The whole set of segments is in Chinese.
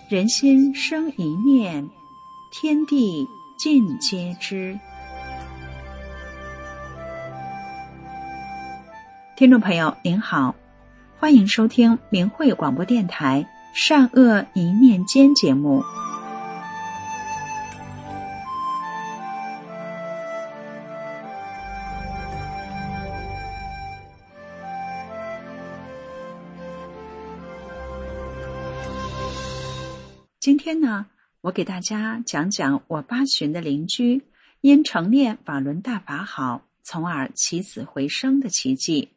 人心生一念，天地尽皆知。听众朋友您好，欢迎收听明慧广播电台善恶一念间节目。今天呢，我给大家讲讲我8旬的邻居因承念法轮大法好，从而起死回生的奇迹。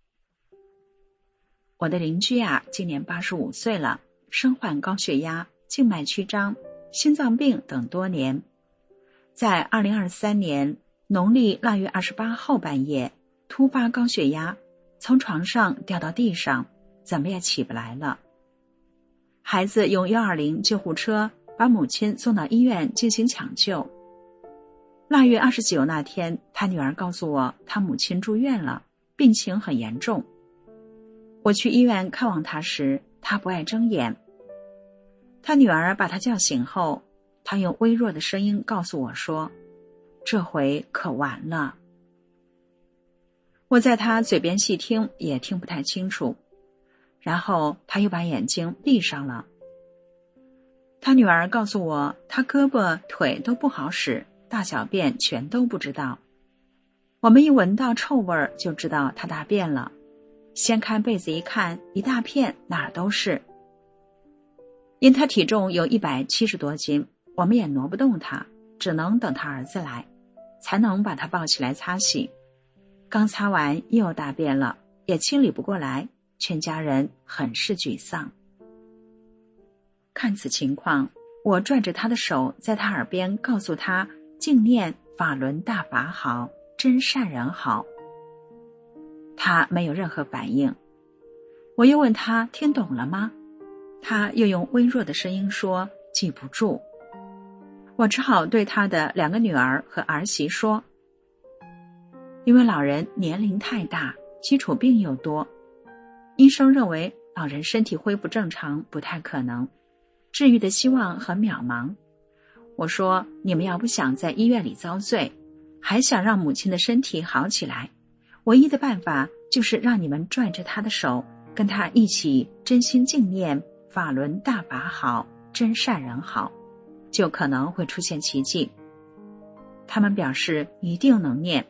我的邻居今年85岁了，身患高血压、静脉曲张、心脏病等多年。在2023年农历腊月28后半夜，突发高血压，从床上掉到地上，怎么也起不来了。孩子用120救护车把母亲送到医院进行抢救。腊月29那天，他女儿告诉我，他母亲住院了，病情很严重。我去医院看望他时，他不爱睁眼。他女儿把他叫醒后，他用微弱的声音告诉我说，这回可完了。我在他嘴边细听，也听不太清楚。然后他又把眼睛闭上了。他女儿告诉我，他胳膊腿都不好使，大小便全都不知道。我们一闻到臭味儿就知道他大便了，掀开被子一看，一大片，哪儿都是。因他体重有170多斤，我们也挪不动他，只能等他儿子来，才能把他抱起来擦洗。刚擦完又大便了，也清理不过来，全家人很是沮丧。看此情况，我拽着他的手，在他耳边告诉他，静念法轮大法好，真善人好。他没有任何反应。我又问他听懂了吗？他又用微弱的声音说记不住。我只好对他的2个女儿和儿媳说，因为老人年龄太大，基础病又多，医生认为老人身体恢复正常不太可能，治愈的希望很渺茫。我说，你们要不想在医院里遭罪，还想让母亲的身体好起来，唯一的办法就是让你们拽着他的手，跟他一起真心敬念法轮大法好，真善人好，就可能会出现奇迹。他们表示一定能念。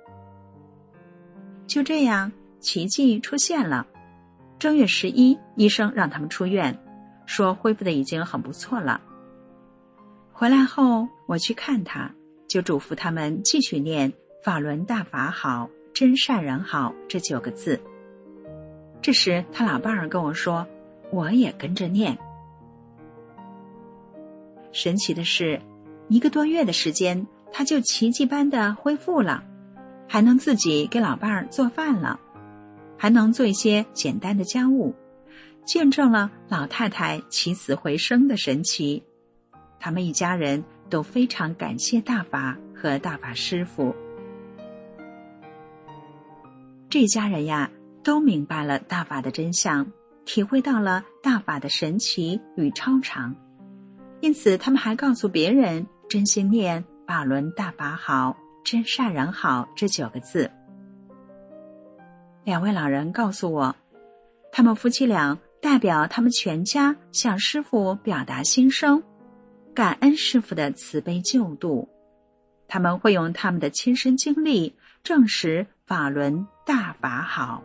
就这样，奇迹出现了。正月11，医生让他们出院，说恢复的已经很不错了。回来后，我去看他，就嘱咐他们继续念法轮大法好，真善人好这9个字。这时他老伴儿跟我说，我也跟着念。神奇的是，1个多月的时间，他就奇迹般的恢复了，还能自己给老伴儿做饭了，还能做一些简单的家务，见证了老太太起死回生的神奇。他们一家人都非常感谢大法和大法师父。这家人都明白了大法的真相，体会到了大法的神奇与超常，因此他们还告诉别人真心念法轮大法好，真善人好这9个字。2位老人告诉我，他们夫妻俩代表他们全家向师父表达心声，感恩师父的慈悲救度。他们会用他们的亲身经历证实法轮大法好。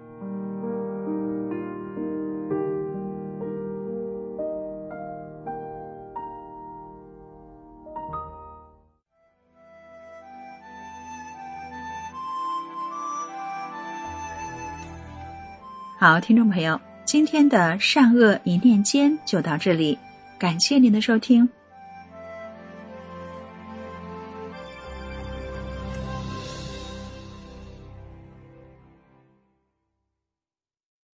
好，听众朋友，今天的善恶一念间就到这里，感谢您的收听。